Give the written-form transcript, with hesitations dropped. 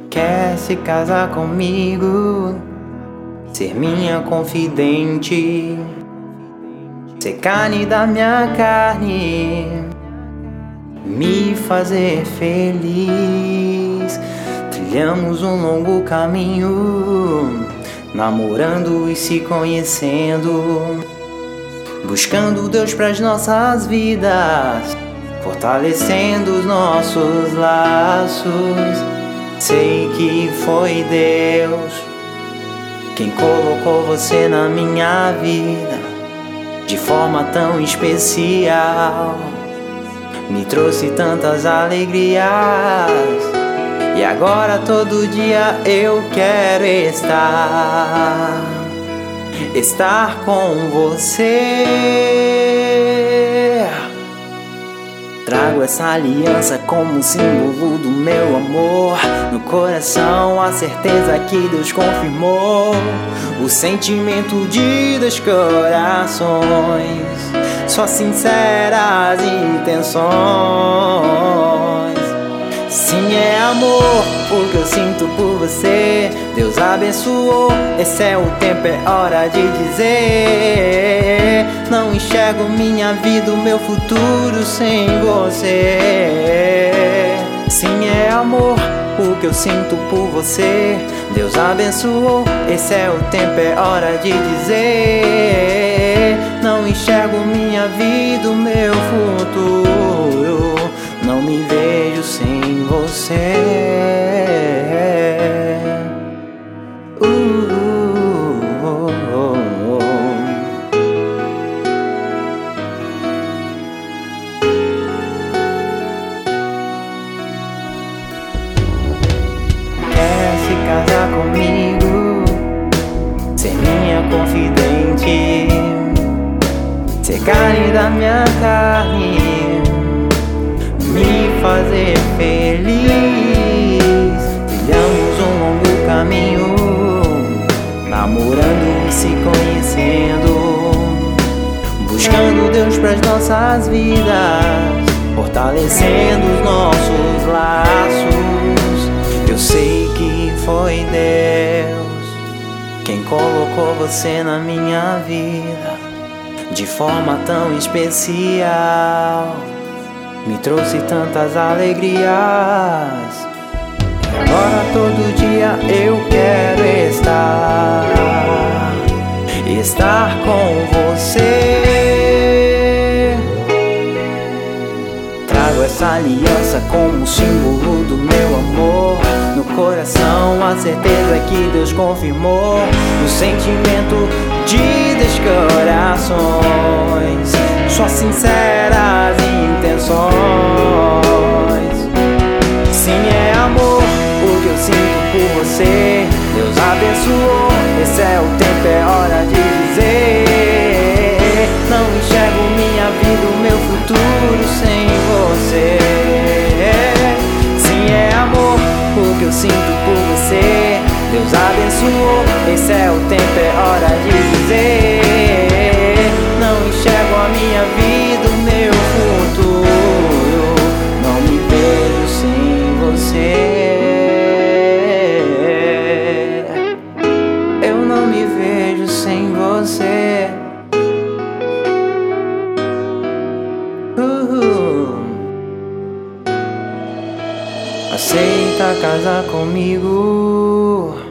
Quer se casar comigo, ser minha confidente, ser carne da minha carne, me fazer feliz. Trilhamos um longo caminho, namorando e se conhecendo, buscando Deus pras nossas vidas, fortalecendo os nossos laços. Sei que foi Deus quem colocou você na minha vida de forma tão especial. Me trouxe tantas alegrias e agora todo dia eu quero estar com você. Trago essa aliança como um símbolo do meu amor. No coração a certeza que Deus confirmou o sentimento de dois corações, só sinceras intenções. Sim, é amor, o que eu sinto por você. Deus abençoou, esse é o tempo, é hora de dizer: não enxergo minha vida, o meu futuro sem você. Sim, é amor, o que eu sinto por você. Deus abençoou, esse é o tempo, é hora de dizer: não enxergo minha vida, o meu futuro, não me vejo sem você. Quer se casar comigo, ser minha confidente, ser carne da minha carne, me fazer feliz. Trilhamos um longo caminho, namorando e se conhecendo, buscando Deus pras nossas vidas, fortalecendo os nossos laços. Eu sei que foi Deus quem colocou você na minha vida de forma tão especial. Me trouxe tantas alegrias, agora todo dia eu quero estar com você. Trago essa aliança como um símbolo do meu amor. No coração a certeza que Deus confirmou o sentimento de dois corações, só sinceras intenções. Sim, é amor, o que eu sinto por você. Deus abençoou, esse é o tempo, é hora de dizer: não enxergo minha vida, o meu futuro sem você. Sim, é amor, o que eu sinto por você. Deus abençoou, esse é o tempo, é hora de dizer: não enxergo a minha vida, o meu futuro, não me vejo sem você. Eu não me vejo sem você. Aceita casar comigo?